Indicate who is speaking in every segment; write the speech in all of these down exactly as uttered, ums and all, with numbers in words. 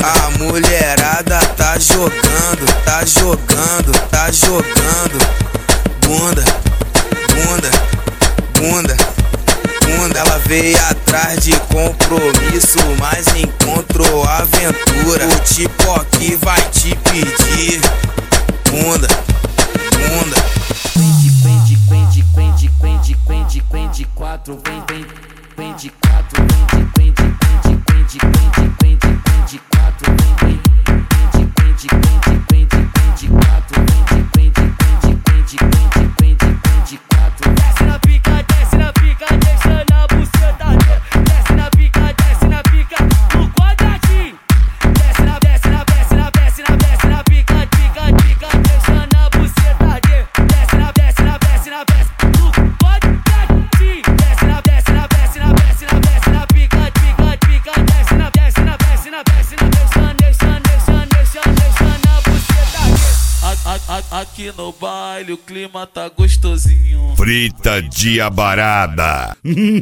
Speaker 1: A mulherada tá jogando, tá jogando, tá jogando. Bunda, bunda, bunda, bunda. Ela veio atrás de compromisso, mas encontrou aventura. O tipo aqui vai te pedir bunda, bunda.
Speaker 2: Vem de, vem de, vem de, vem de, vem de, vem de quatro, vem, vem, vem de quatro, vem de, vem de, vem de, vem de, vem de, vem de, vem de quatro, vem, vem, vem de, vem de, vem de, vem de, vem de quatro, vem de, vem de, vem de, vem de, vem de, vem de, vem de quatro. Desce na pica, desce na pica, deixa na buceta, desce na pica, desce na pica, no quadradinho. Desce na, desce na, desce na, desce na, desce na pica, pica, pica, deixa na buceta, desce na, desce na, desce na, desce no quadradinho. Desce na, desce na, desce na, desce na, desce na pica, pica, pica, desce na, desce na, desce na, desce na, deixa, deixa, deixa, deixa, deixa na buceta. Aqui no baile o clima tá gostosinho.
Speaker 3: Frita Diabarada.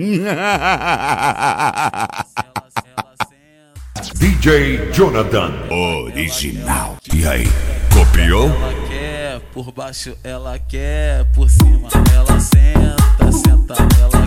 Speaker 3: D J Jonathan, original. E aí, copiou?
Speaker 2: Ela quer por baixo, ela quer por cima. Ela senta, senta, ela